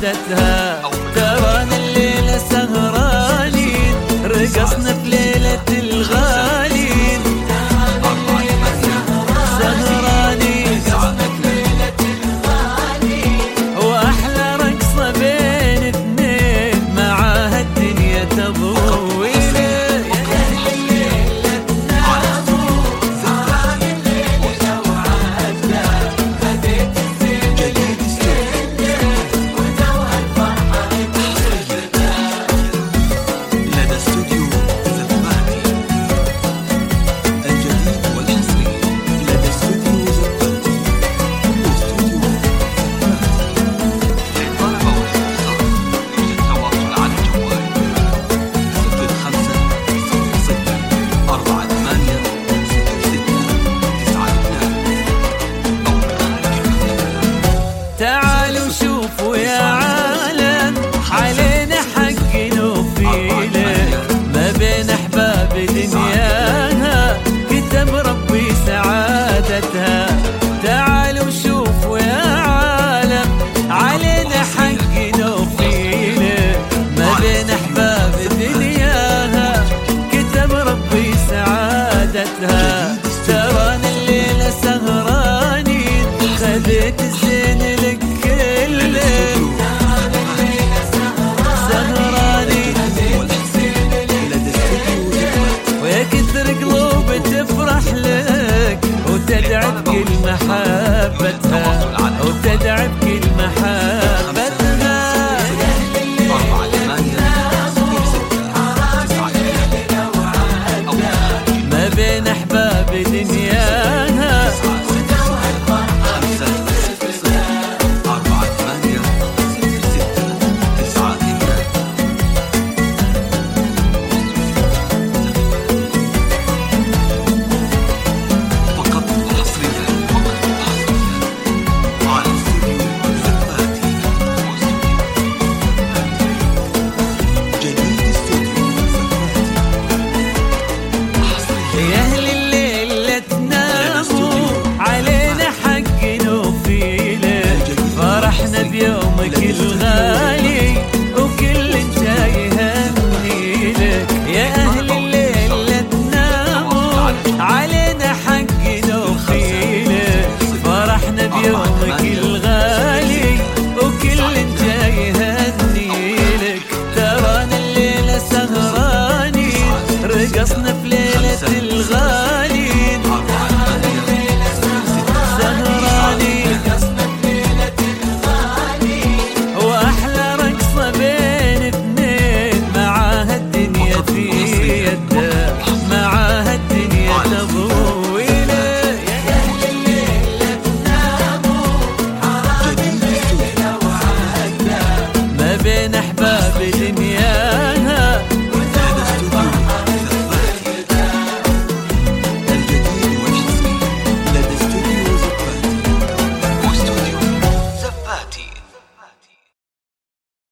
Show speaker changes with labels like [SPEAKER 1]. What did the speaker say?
[SPEAKER 1] سعادتها. ترانا الليلة سهرانين، رقصنا في ليلة الغالين. سهرانين وأحلى رقصة بين اثنين، معاها الدنيا تضوي. تعالوا شوفوا يا عالم، علينا حق نوفيله، ما بين أحباب دنياها كتب ربي سعادتها. تعالوا شوفوا يا عالم، علينا حق نوفيله، ما بين أحباب دنياها كتب ربي سعادتها. ترانا الليلة سهرانين، خذيت الزين لك كله. سهرانين ويا كثر قلوب تفرح لك، وتدعي بكل محبتها، وتدعي بكل محبتها. ما بين أحباب دنياها بيومك الغالي، وكل جاي يهني لك. يا أهل الليل لا تناموا، علينا حق نوفيلك. فرحنا بيومك الغالي، وكل جاي يهني لك. ترانا الليلة سهرانين، رقصنا في ليلة الغالين. سهرانين وأحلى رقصة بين اثنين، معاها الدنيا في يده، معاها الدنيا تضوي. يا أهل الليل لا تناموا، حرام الليلة وعدة، ما بين أحباب